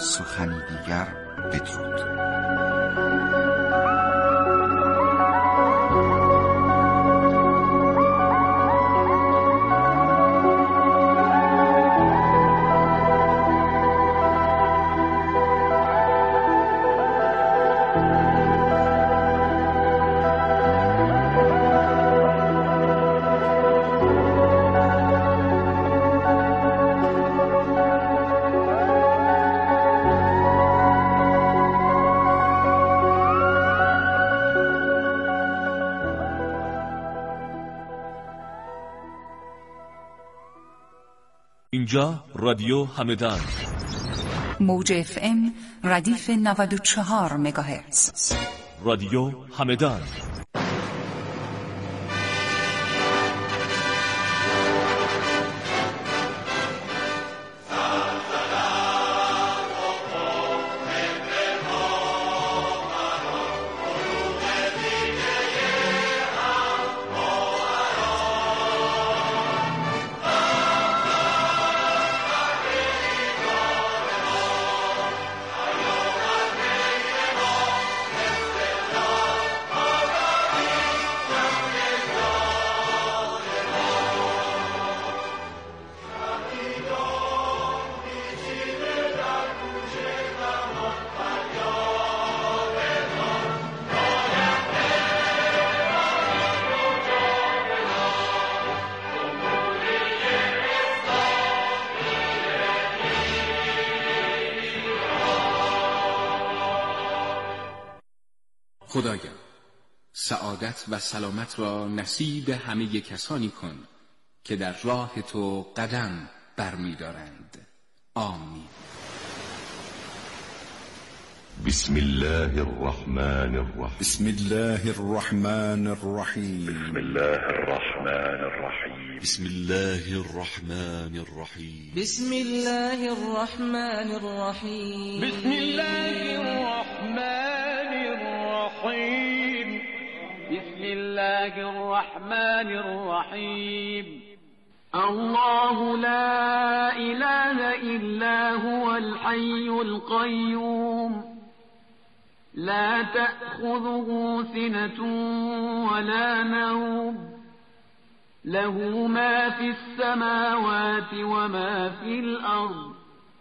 سخنی دیگر بدرود. اینجا رادیو همدان، موج FM ردیف 94 مگاهرتز. رادیو همدان. خدایا سعادت و سلامت را نصیب همه کسانی کن که در راه تو قدم برمی‌دارند. آمین. بسم الله الرحمن الرحیم. بسم الله الرحمن الرحیم. بسم الله الرحمن الرحیم. بسم الله الرحمن الرحیم. بسم الله الرحمن الرحیم. بسم الله الرحمن الرحیم. بسم الله الرحمن الرحیم. الله لا اله الا هو الحي القيوم لا تأخذه سنة ولا نوم له ما في السماوات وما في الأرض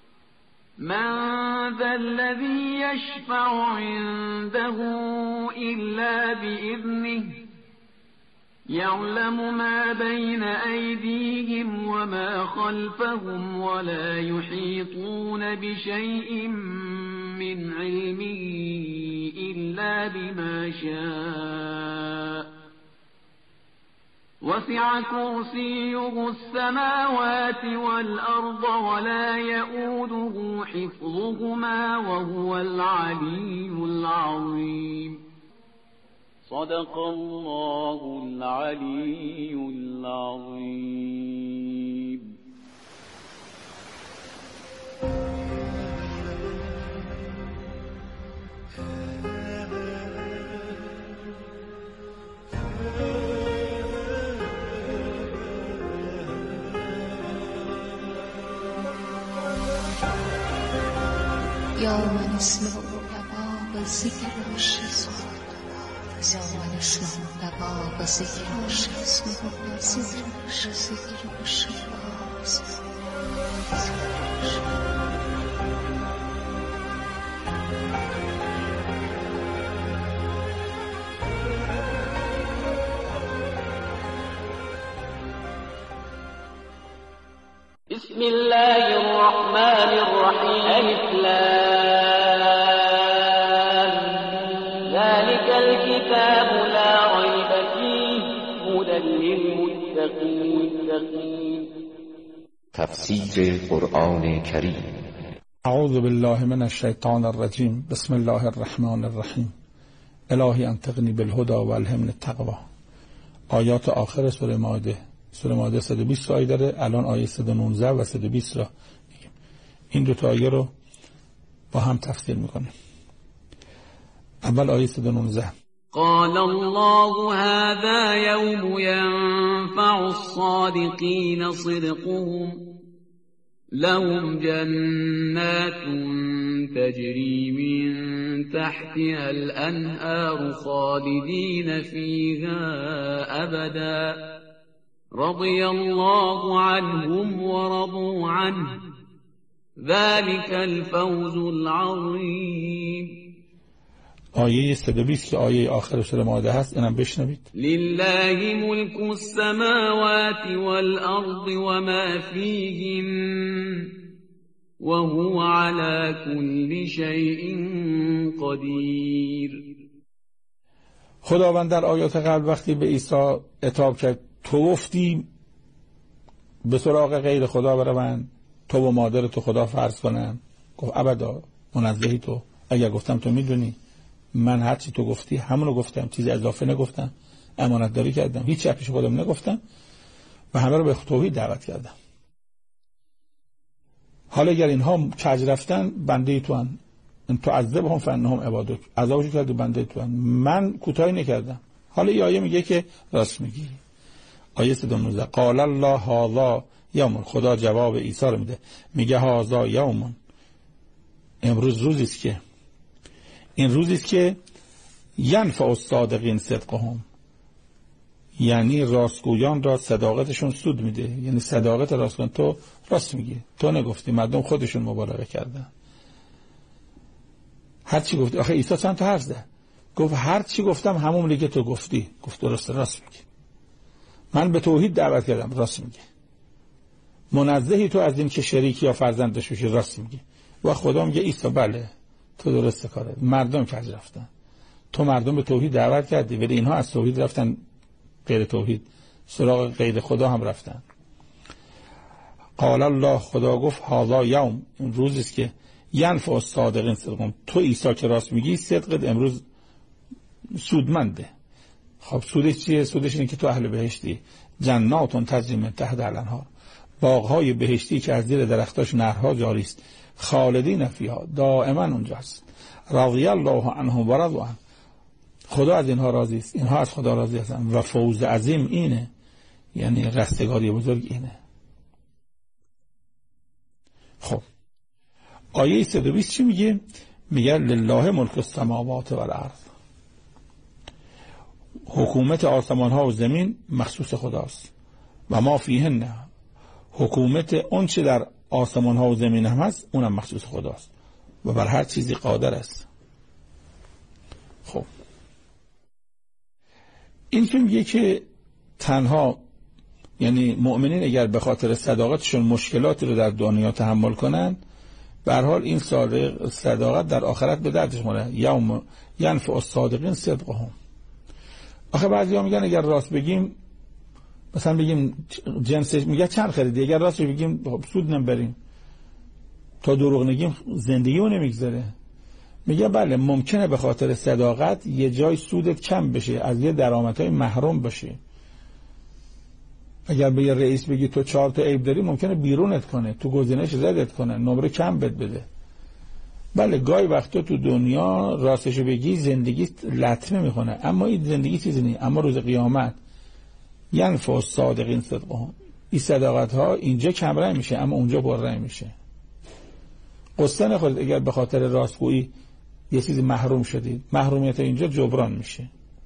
من ذا الذي يشفع عنده إلا بإذنه يعلم ما بين أيديهم وما خلفهم ولا يحيطون بشيء من علمه إلا بما شاء وسع كرسيه السماوات والأرض ولا يؤوده حفظهما وهو العلي العظيم. صدق الله العلي العظيم. یا من اسمه دباب ذکر عاشق، یا من اسمه دباب ذکر عاشق، ذکر عاشق. بسم الله الرحمن الرحيم. ألف لام ذلك الكتاب لا ريب فيه هدى للمتقين. تفسیر قرآن کریم. اعوذ بالله من الشیطان الرجیم. بسم الله الرحمن الرحیم. الهی انطقنی بالهدى و الهمنی التقوی. آیات آخر سوره مائده. سوره مائده 120 آیه داره. الان آیه 119 و 120 را میگیم. این دو تا آیه رو با هم تفسیر میکنیم. اول آیه 119. قال الله هذا يوم ينفع الصادقين صدقهم لهم جنات تجری من تحتها الانهار خالدین فیها ابدا رضی الله عنهم ورضوا عنه ذلك الفوز العظیم. آیه 120 که آیه آخر سوره مائده هست، اینم بشنوید. لله ملک السماوات والارض وما فیهن وهو على كل شيء قدیر. خداوند در آیات قبل وقتی به عیسی خطاب کرد، تو گفتی به سراغ غیر خدا بروند، تو و مادر تو خدا فرض کنن. گفت ابدا، منزهی تو. اگر گفتم تو میدونی من هر چی تو گفتی همونو گفتم، چیزی اضافه نگفتم، امانت داری کردم، هیچ چیزی پیش خودم نگفتم و همه رو به توحید دعوت کردم. حالا اگر اینها کج رفتن، بنده تو ان تو عذبهم فانهم عبادک، عذابشو کردی بنده تو ان، من کوتاهی نکردم. حالا این آیه میگه که راست میگی. آیه 119 قال الله هذا یوم، خدا جواب عیسی رو میده، میگه هذا یوم، امروز روزی است که، این روزی است که ینفع الصادقین صدقهم، یعنی راستگویان را صداقتشون سود میده. یعنی صداقت راستگویان، تو راست میگی، تو نگفتی، مردم خودشون مبالغه کردن. هر چی گفتی، آخه عیسی چند تا حرف زد، گفت هر چی گفتم همون میگه تو گفتی. گفت درسته، راست میگی، من به توحید دعوت کردم، راست میگی، منزهی تو از این که شریک یا فرزند داشته باشی، راست میگی. و خدا میگه عیسی بله تو درست کاره، مردم کج رفتن، تو مردم به توحید دعوت کردی ولی اینها از توحید رفتن غیر توحید، سراغ غیر خدا هم رفتن. قال الله، خدا گفت هذا یوم، این روزی است که ینفع الصادقین صدقهم، تو عیسی که راست میگی صدقت امروز سودمنده. خب سودش چیه؟ سودش اینه که تو اهل بهشتی، جنات تجری من تحتها الانهار، باغ‌های بهشتی که از زیر درختاش نهرها جاری است، خالدین فیها، دائما اونجاست. رضی الله عنهم و رضوا عنه، خدا از اینها راضی است، اینها از خدا راضی هستند. و فوز عظیم اینه، یعنی رستگاری بزرگ اینه. خب آیه 120 چی میگه؟ میگه لله ملک السماوات والارض، حکومت آسمان ها و زمین مخصوص خداست. و ما فیهن، حکومت اون چه در آسمان ها و زمین هم هست اونم مخصوص خداست و بر هر چیزی قادر است. خب این که میگه که تنها، یعنی مؤمنین اگر به خاطر صداقتشون مشکلاتی رو در دنیا تحمل کنن، به هر حال این صداقت در آخرت به دردش میخوره. یوم ینفع الصادقین صدقهم. آخه بعضیا میگن اگر راست بگیم، مثلا بگیم جنسش، میگه چند خریدی، اگر راست بگیم سود نمیبریم، تا دروغ نگیم زندگی رو نمیگذره. میگه بله ممکنه به خاطر صداقت یه جای سودت کم بشه، از یه درآمدهای محروم بشه. اگر به یه رئیس بگی تو 4 تا عیب داری، ممکنه بیرونت کنه، تو گزینش زدت کنه، نمره کم بده. بله گاهی وقتا تو دنیا راستشو بگی زندگی لطمه میکنه، اما این زندگی چیزی نیست. اما روز قیامت ینفع الصادقین صدقهم، این صداقت ها اینجا کمرنگ میشه اما اونجا پررنگ میشه. قصه نخورید اگر به خاطر راستگویی یه چیزی محروم شدید، محرومیت اینجا جبران میشه.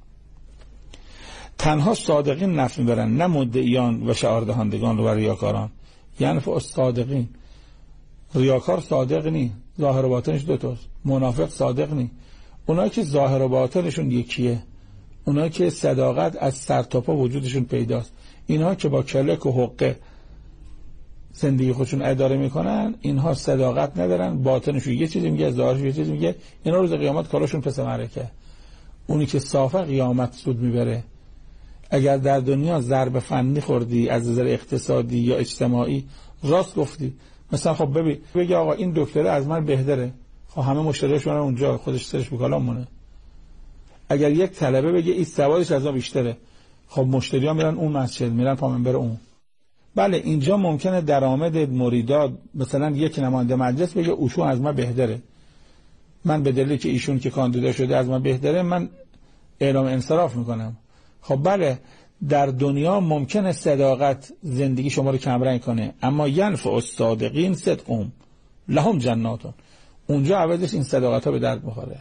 تنها صادقین نفع میبرن، نه مدعیان و شعار دهندگان و ریاکاران. ینفع الصادقین، ریاکار صادق نی، ظاهر و باطنش دوتاست. منافق صادق نی، اونایی که ظاهر و باطنشون یکیه، اونایی که صداقت از سر تا پا وجودشون پیداست، اینها که با کلک و حقه زندگی خودشون اداره میکنن، اینها صداقت ندارن، باطنشون یه چیزی میگه، ظاهرش یه چیزی میگه. اینا روز قیامت کارشون پس معرکه. اونی که صافه قیامت سود میبره. اگر در دنیا ضرب فنی خوردی از نظر اقتصادی یا اجتماعی، راست گفتی، مثلا خب بگی آقا این دکتره از من بهتره، خب همه مشتریاش من اونجا خودش سرش بکالام مونه. اگر یک طلبه بگه این سوادش از ما بیشتره، خب مشتری‌ها میرن اون مسجد، میرن پامنبر اون. بله اینجا ممکنه درآمد مریدات، مثلا یک نماینده مجلس بگه اوشون از ما بهتره، من به دلیلی که ایشون که کاندیدا شده از ما بهتره من اعلام انصراف میکنم. خب بله در دنیا ممکنه صداقت زندگی شما رو کمرنگ کنه، اما ینفع الصادقین صدقهم لهم جناتون، اونجا عوضش این صداقت ها به درد میخوره.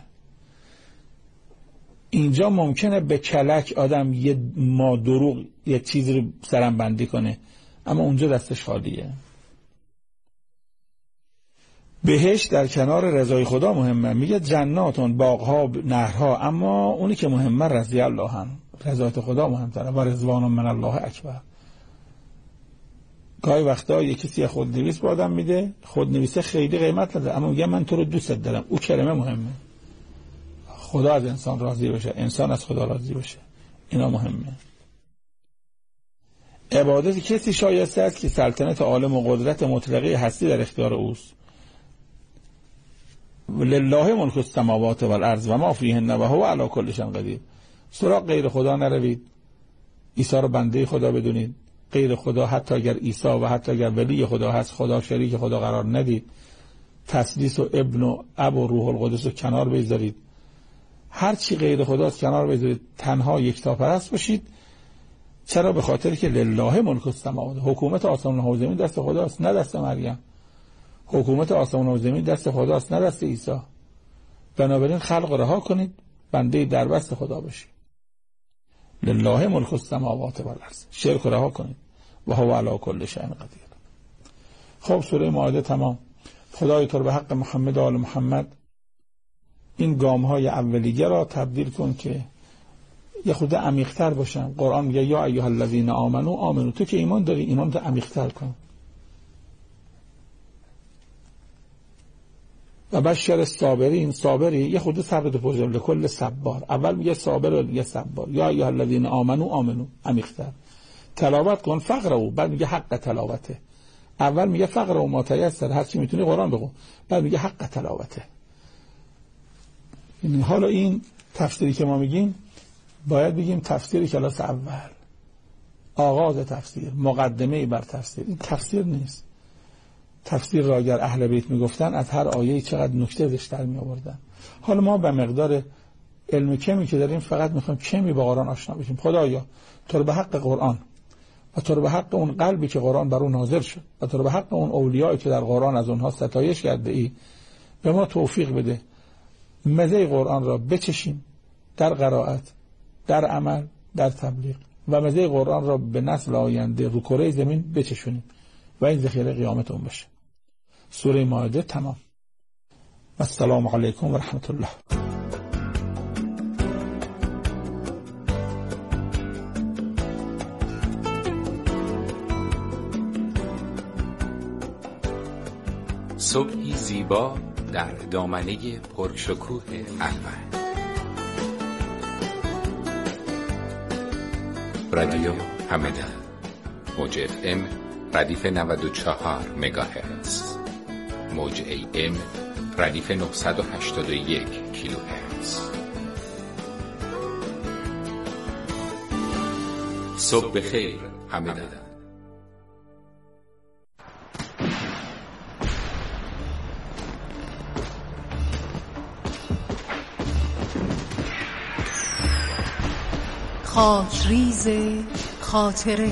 اینجا ممکنه به کلک آدم یه ما دروغ یه چیزی رو سرم بندی کنه، اما اونجا دستش خالیه. بهشت در کنار رضای خدا مهمه. میگه جناتون، باغها، نهرها، اما اونی که مهمه رضی الله هم، رضایت خدا مهمتره. و رضوان من الله اکبر. گاهی وقتا یکی کسی خودنویس با آدم میده، خودنویسه خیلی قیمت نداره، اما میگه من تو رو دوست دارم. او کلمه مهمه. خدا از انسان راضی بشه، انسان از خدا راضی بشه، اینا مهمه. عبادت کسی شایسته است که سلطنت عالم و قدرت مطلقه هستی در اختیار اوست. لله ملک السماوات والارض و ما فیهن و هو علی کل شیء قدیر. سراغ غیر خدا نروید. عیسی رو بنده خدا بدونید. غیر خدا، حتی اگر عیسی و حتی اگر ولی خدا هست، خدا شریک خدا قرار ندید. تثلیث و ابن و اب و روح القدس رو کنار بذارید. هر چی غیر خداست کنار بذارید. تنها یکتاپرست باشید. چرا؟ به خاطر که لله ملک السماوات، حکومت آسمان و زمین دست خداست، نه دست مریم. حکومت آسمان و زمین دست خداست، نه دست عیسی. بنابراین خلق رها کنید، بنده دربست خدا باشید. لله ملک السماوات والارض. شرک رها کنید. و هو علی کل شیء قدیر. خب سوره مائده تمام. خدای تو رو به حق محمد و آل محمد این گام‌های اولیه را تبدیل کن که یه خود عمیق‌تر باشن. قرآن میگه یا ایها الذین آمنو، تو که ایمان داری ایمان تو عمیق‌تر کن. و بشر الصابرین، صابری یه خود صبر تو پرجم لکل صبار. اول میگه صابر و یه صبار. یا ایها الذین آمنو عمیق‌تر. تلاوت کن فقره‌و، بعد میگه حق تلاوته. اول میگه فقره‌و ما تیسر، هر چی میتونی قرآن بخون، بعد میگه حق تلاوته. حالا این تفسیری که ما میگیم باید بگیم تفسیر کلاس اول، آغاز تفسیر، مقدمه بر تفسیر. این تفسیر نیست. تفسیر را اگر اهل بیت میگفتن از هر آیه چقدر نکته ازش در می آوردن. حالا ما به مقدار علم کمی که داریم فقط میخوایم کمی با قرآن آشنا بشیم. خدایا تو رو به حق قرآن و تو رو به حق اون قلبی که قرآن بر اون نازل شد و تو رو به حق اون اولیایی که در قرآن از اونها ستایش کرده ای به ما توفیق بده مزه قرآن را بچشیم در قرائت، در عمل، در تبلیغ، و مزه قرآن را به نسل آینده رو کره زمین بچشونیم و این ذخیره قیامت اون بشه. سوره مائده تمام. السلام علیکم و رحمت الله. صبحی زیبا در دامنه پرشکوه الوان. رادیو همدان، موج FM ردیف 94 مگاهرتز، موج AM ردیف 981 کیلوهرتز. صبح بخیر همدان. خاطریز خاطره.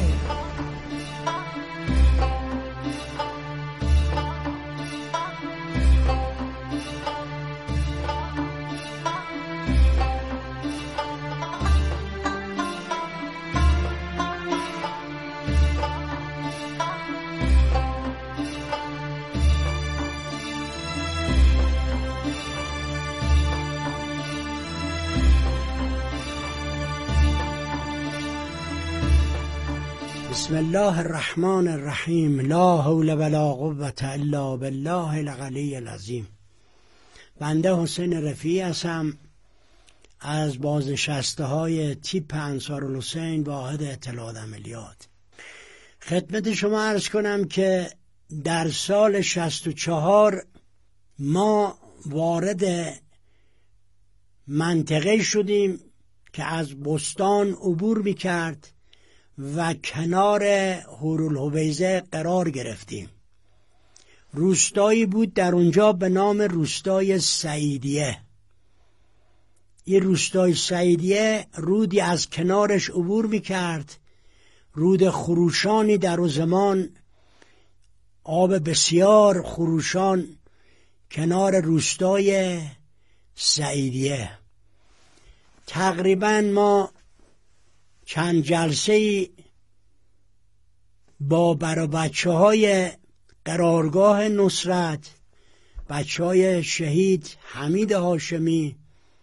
بسم الله الرحمن الرحیم. لا حول ولا قوة الا بالله العلی العظیم. بنده حسین رفیعی هستم از بازنشسته های تیپ انصارالحسین واحد اطلاعات عملیات. خدمت شما عرض کنم که در سال 64 ما وارد منطقه شدیم که از بستان عبور میکرد و کنار هورالحویزه قرار گرفتیم. روستایی بود در اونجا به نام روستای سعیدیه. این روستای سعیدیه رودی از کنارش عبور میکرد، رود خروشانی در اون زمان، آب بسیار خروشان کنار روستای سعیدیه. تقریبا ما چند جلسه با بچه های قرارگاه نصرت، بچه های شهید حمید هاشمی،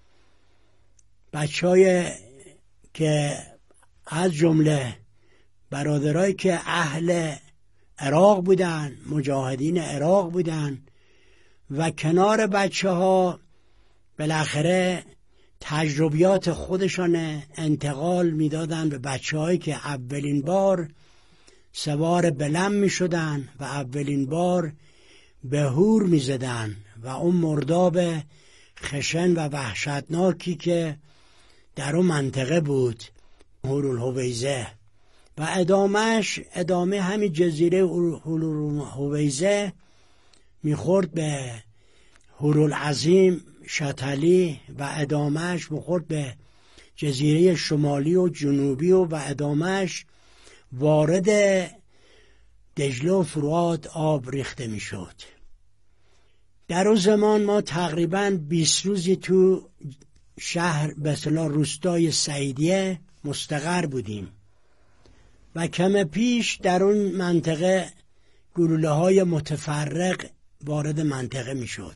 بچه های که از جمله برادرایی که اهل عراق بودن، مجاهدین عراق بودن و کنار بچه ها بالاخره تجربیات خودشان انتقال میدادن به بچه هایی که اولین بار سوار بلم می شدن و اولین بار به هور می زدن و اون مرداب خشن و وحشتناکی که در اون منطقه بود، هورالحویزه، و ادامه همین جزیره هورالحویزه میخورد به هورالعظیم شتلی و ادامهش میخورد به جزیره شمالی و جنوبی و ادامهش وارد دجله و فرات آب ریخته میشد. در اون زمان ما تقریبا 20 روزی تو شهر به اصطلاح روستای سعیدیه مستقر بودیم و کم پیش در اون منطقه گلوله های متفرق وارد منطقه میشد.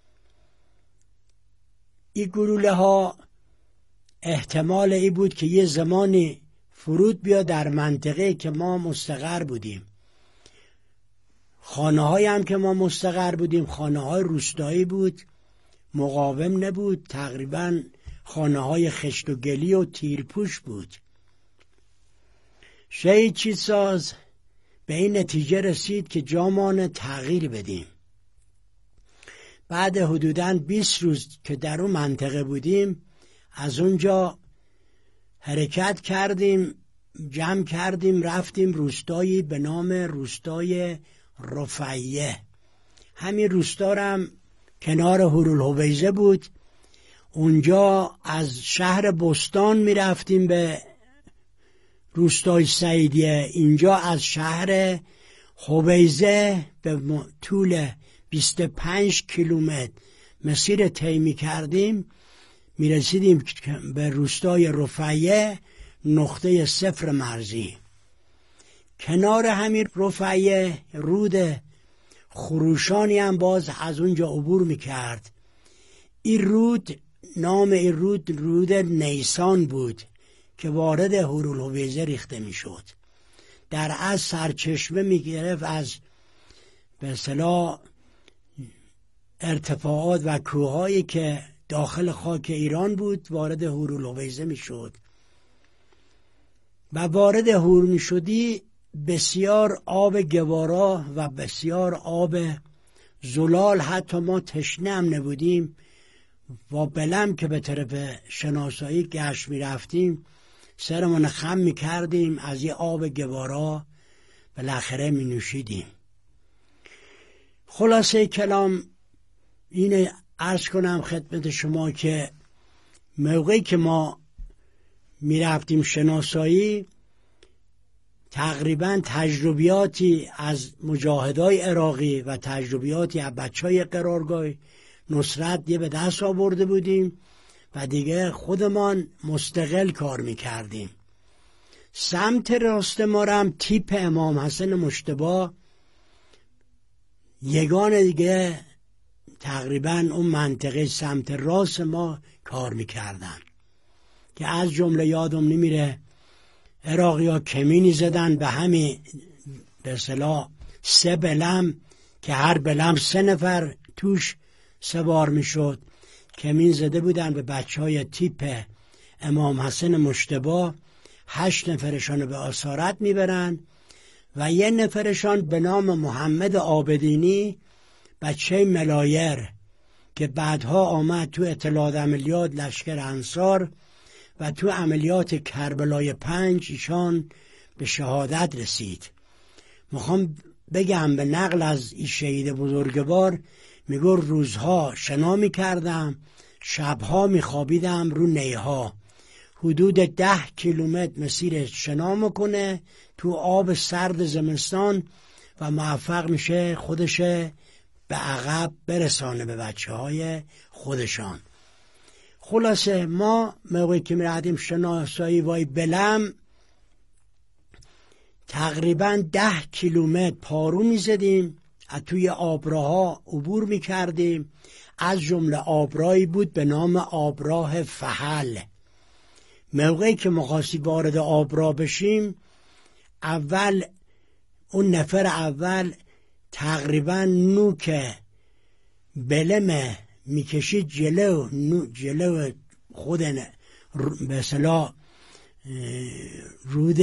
این گلوله ها احتمال ای بود که یه زمانی فرود بیا در منطقه که ما مستقر بودیم. خانه های هم که ما مستقر بودیم خانه های روستایی بود، مقاوم نبود، تقریبا خانه های خشت و گلی و تیرپوش بود. شهید چیدساز به این نتیجه رسید که جامان تغییر بدیم. بعد حدوداً 20 روز که در اون منطقه بودیم، از اونجا حرکت کردیم، جمع کردیم، رفتیم روستایی به نام روستای رفیه. همین روستا هم کنار هورالحویزه بود. اونجا از شهر بستان می رفتیم به روستای سعیدیه. اینجا از شهر حویزه به طول 25 کیلومتر مسیر طی می کردیم، می رسیدیم به روستای رفیه، نقطه صفر مرزی. کنار همین رفیه رود خروشانی هم باز از اونجا عبور می کرد. این رود، نام این رود نیسان بود که وارد هورالحویزه ریخته می شد. در از سرچشمه می گرفت از به اصطلاح ارتفاعات و کوههایی که داخل خاک ایران بود وارد هورالحویزه می شد و وارد هور می شدی بسیار آب گوارا و بسیار آب زلال، حتی ما تشنه هم نبودیم و بلم که به طرف شناسایی گشت می رفتیم سرمون خم می کردیم، از یه آب گوارا بالاخره می نوشیدیم. خلاصه کلام اینه عرض کنم خدمت شما که موقعی که ما می رفتیم شناسایی تقریبا تجربیاتی از مجاهدای عراقی و تجربیاتی از بچهای قرارگاه نصرت به دست آورده بودیم و دیگه خودمان مستقل کار میکردیم. سمت راست ما هم تیپ امام حسن مجتبی یگان دیگه تقریبا اون منطقه سمت راست ما کار میکردن که از جمله یادم نمیره عراقی ها کمینی زدن به همین به اصطلاح 3 بلم که هر بلم 3 نفر توش سوار میشد. کمین زده بودن به بچه های تیپ امام حسن مجتبی. 8 نفرشان به اسارت میبرن و 1 نفرشان به نام محمد عابدینی، بچه ملایر که بعدها آمد تو اطلاعات عملیات لشکر انصار و تو عملیات کربلای 5 ایشان به شهادت رسید. میخوام بگم به نقل از این شهید بزرگوار، میگو روزها شنا میکردم، شبها میخوابیدم رو نیها. حدود 10 کیلومتر مسیر شنا میکنه تو آب سرد زمستان و موفق میشه خودش به عقب برسانه به بچه های خودشان. خلاصه ما موقعی که می‌رفتیم شناسایی وای بلم تقریبا 10 کیلومتر پارو می‌زدیم، از توی آبراها عبور می‌کردیم. از جمله آبراهی بود به نام آبراه فحل. موقعی که می‌خواستیم وارد آبراه بشیم، اول اون نفر اول تقریبا نوک بلمه میکشید جلو خود به اصطلاح رود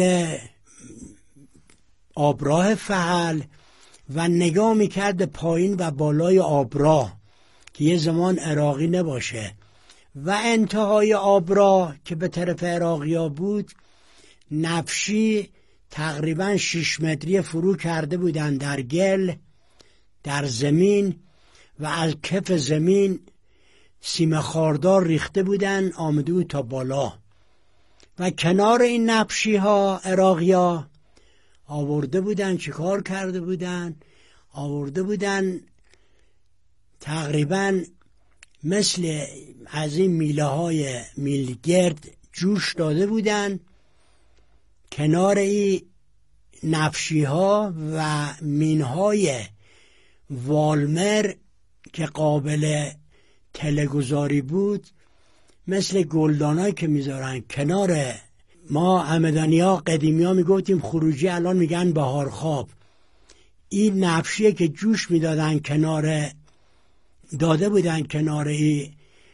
آبراه فحل و نگاه میکرد به پایین و بالای آبراه که یه زمان عراقی نباشه و انتهای آبراه که به طرف عراقیا بود نفشی تقریبا 6 متری فرو کرده بودن در گل در زمین و از کف زمین سیم خاردار ریخته بودن آمده بود تا بالا و کنار این نفشی ها عراقیا آورده بودن. چیکار کرده بودن؟ آورده بودن تقریبا مثل از این میله های میلگرد جوش داده بودن کنار این نفشی ها و مین های والمر که قابل تله‌گذاری بود، مثل گلدانایی که میذارن کنار. ما همدانی ها قدیمی ها میگفتیم خروجی، الان میگن بهار خواب. این نفشیه که جوش میدادن کنار، داده بودن کنار این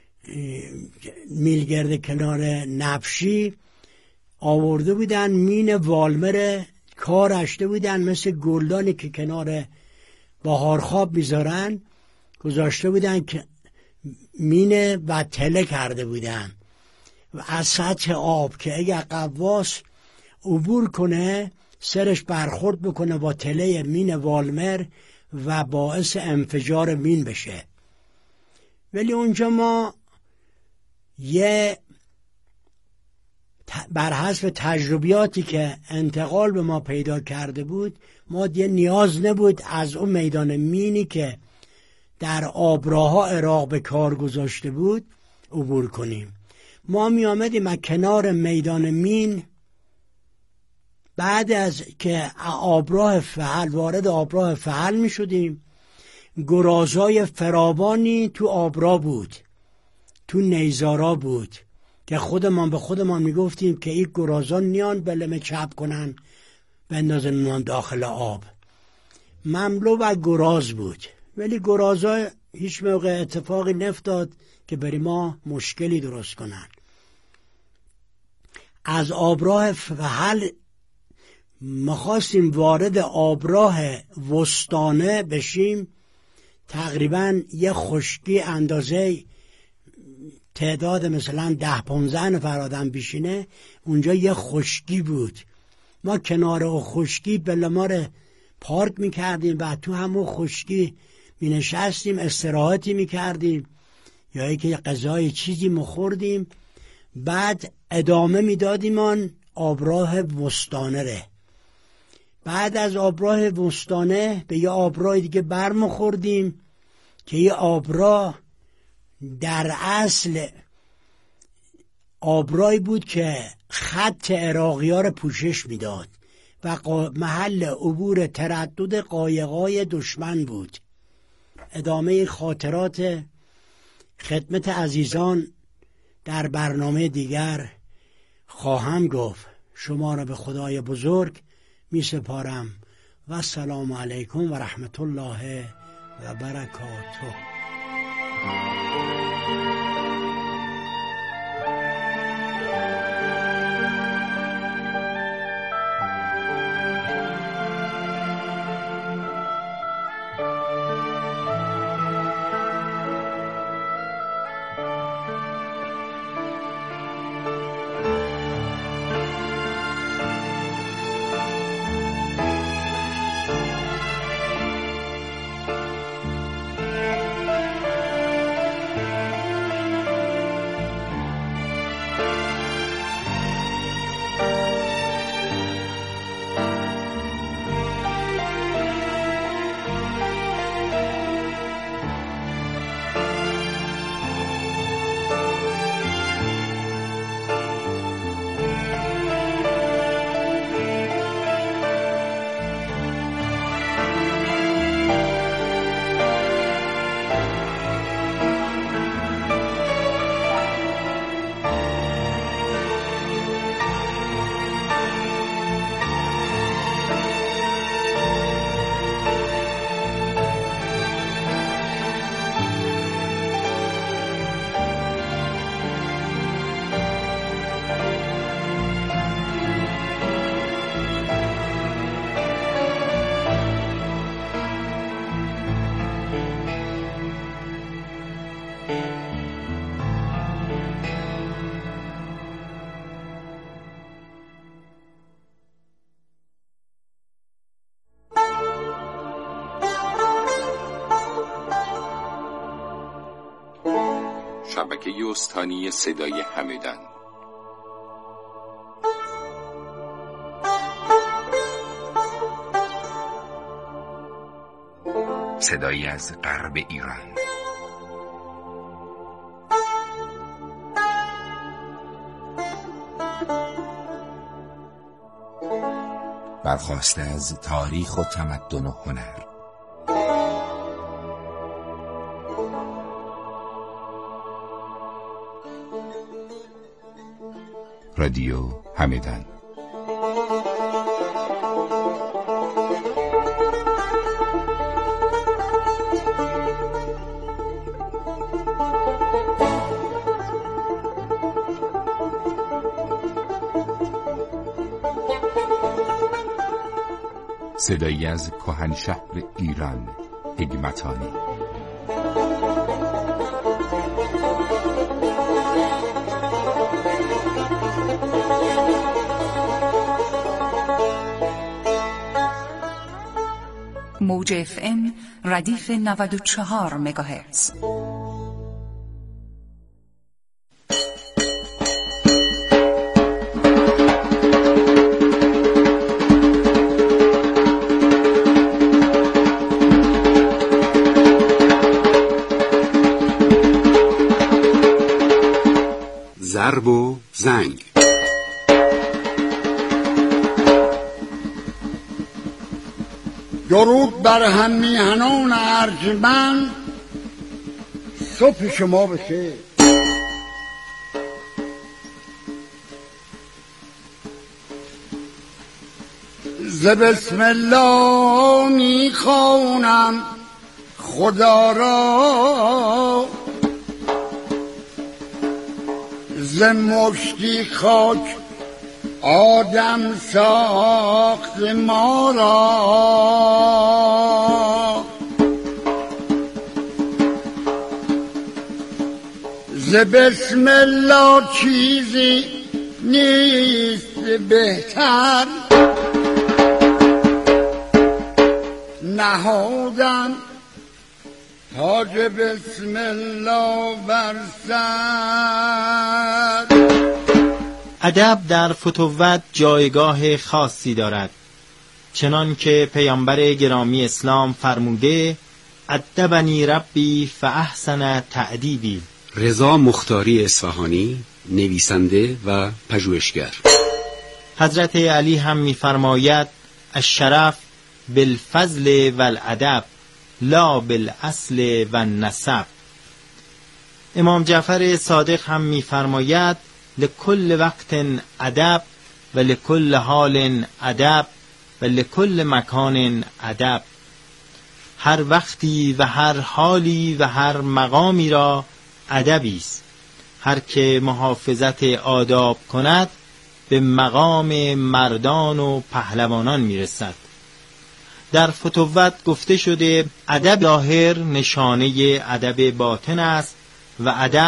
میلگرد کنار نفشی، آورده بودن مین والمر کار اشته بودن مثل گلدانی که کنار بهار خواب میذارن، گذاشته بودن که مینه و تله کرده بودن و از سطح آب که اگر غواص عبور کنه سرش برخورد بکنه با تله مین والمر و باعث انفجار مین بشه. ولی اونجا ما یه بر حسب تجربیاتی که انتقال به ما پیدا کرده بود، ما دیگه نیاز نبود از اون میدان مینی که در آبراها عراق به کار گذاشته بود عبور کنیم. ما می آمدیم از کنار میدان مین، بعد از که آبراه فحل وارد آبراه فحل می شدیم، گرازای فراوانی تو آبراه بود، تو نیزارا بود که خودمان به خودمان می گفتیم که این گرازان نیان بلمه چپ کنن بندازن اونان داخل آب. مملو و گراز بود، ولی گرازا هیچ موقع اتفاقی نفتاد که بری ما مشکلی درست کنن. از آبراه فحل ما خواستیم وارد آبراه وسطانه بشیم. تقریبا یه خشکی اندازه تعداد مثلا 10-15 نفر آدم بشینه، اونجا یه خشکی بود. ما کنار او خشکی بلمار پارک میکردیم و تو همون خشکی می نشستیم، استراحتی می کردیم یا اینکه غذای چیزی مخوردیم، بعد ادامه می دادیم آن آبراه وسطانه ره. بعد از آبراه وسطانه به یه آبراه دیگه برمیخوردیم که یه آبراه در اصل آبراهی بود که خط عراقی‌ها رو پوشش میداد و محل عبور تردد قایق‌های دشمن بود. ادامه خاطرات خدمت عزیزان در برنامه دیگر خواهم گفت. شما را به خدای بزرگ می سپارم و السلام علیکم و رحمت الله و برکاته. شبکه استانی صدای همدان. صدایی از غرب ایران. برخواسته از تاریخ و تمدن و هنر. رادیو همدان. صدایی از کهنشهر ایران، حکمتانی. موج FM ردیف 94 مگاهرتز. ضرب و زنگ. درود بر هم میهنان ارجمند، صبح شما بخیر. ز بسم الله میخوانم خدا را، ز مشتی خاک آدم ساخت ما را. ز بسم الله چیزی نیست بهتر، نهادم تاج بسم الله بر سر. ادب در فتوت جایگاه خاصی دارد، چنان که پیامبر گرامی اسلام فرموده: ادبنی ربی فاحسن تأدیبی. رضا مختاری اصفهانی، نویسنده و پژوهشگر. حضرت علی هم می‌فرماید: الشرف بالفضل والادب لا بالاصل والنسب. امام جعفر صادق هم می‌فرماید: لکل وقت ادب و لکل حال ادب و لکل مکان ادب. هر وقتی و هر حالی و هر مقامی را ادبی است. هر که محافظت آداب کند به مقام مردان و پهلوانان میرسد. در فتوت گفته شده ادب ظاهر نشانه ادب باطن است و ادب